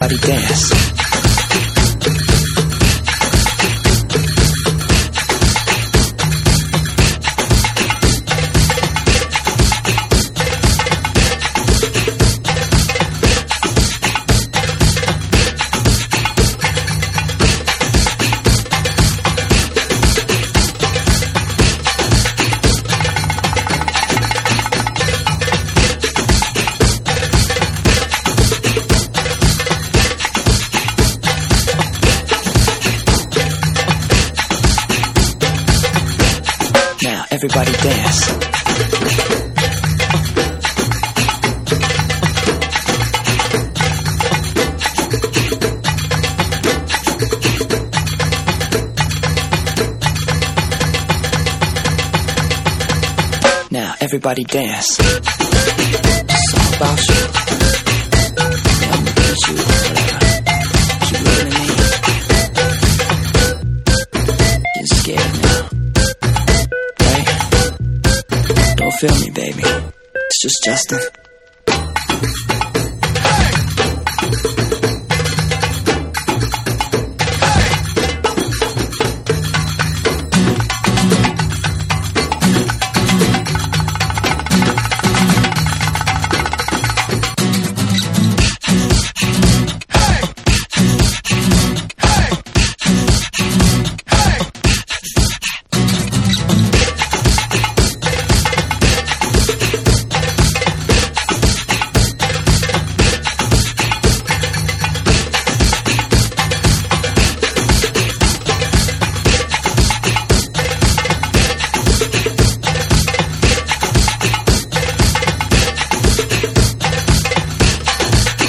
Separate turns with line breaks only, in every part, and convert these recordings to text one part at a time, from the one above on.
everybody dance. Everybody dance. Now everybody dance. It's all about you. Yeah, I'm looking at you. Keep looking at me. Getting scared now. Don't feel me, baby. It's just Justin.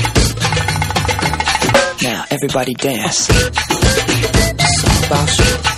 Everybody dance. It's all about you.